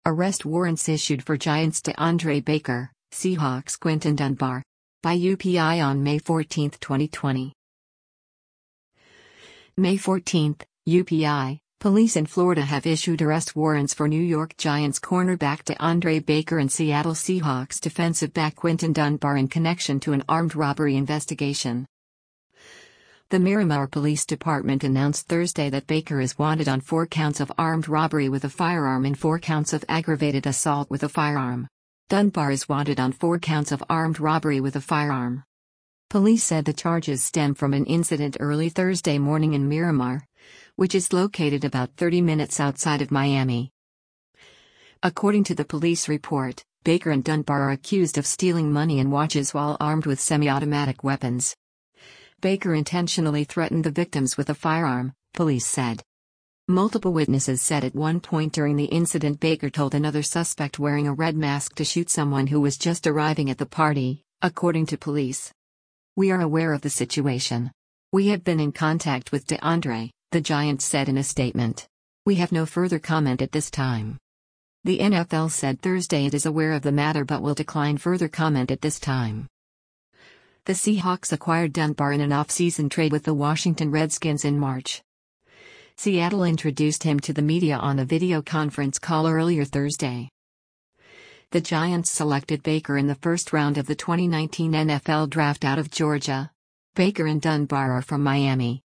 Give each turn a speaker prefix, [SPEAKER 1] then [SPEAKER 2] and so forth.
[SPEAKER 1] Arrest warrants issued for Giants DeAndre Baker, Seahawks Quinton Dunbar. By UPI on May 14, 2020. May 14, UPI. Police in Florida have issued arrest warrants for New York Giants cornerback DeAndre Baker and Seattle Seahawks defensive back Quinton Dunbar in connection to an armed robbery investigation. The Miramar Police Department announced Thursday that Baker is wanted on 4 counts of armed robbery with a firearm and 4 counts of aggravated assault with a firearm. Dunbar is wanted on 4 counts of armed robbery with a firearm. Police said the charges stem from an incident early Thursday morning in Miramar, which is located about 30 minutes outside of Miami. According to the police report, Baker and Dunbar are accused of stealing money and watches while armed with semi-automatic weapons. Baker intentionally threatened the victims with a firearm, police said. Multiple witnesses said at one point during the incident Baker told another suspect wearing a red mask to shoot someone who was just arriving at the party, according to police. "We are aware of the situation. We have been in contact with DeAndre," the Giants said in a statement. "We have no further comment at this time." The NFL said Thursday it is aware of the matter but will decline further comment at this time. The Seahawks acquired Dunbar in an off-season trade with the Washington Redskins in March. Seattle introduced him to the media on a video conference call earlier Thursday. The Giants selected Baker in the first round of the 2019 NFL Draft out of Georgia. Baker and Dunbar are from Miami.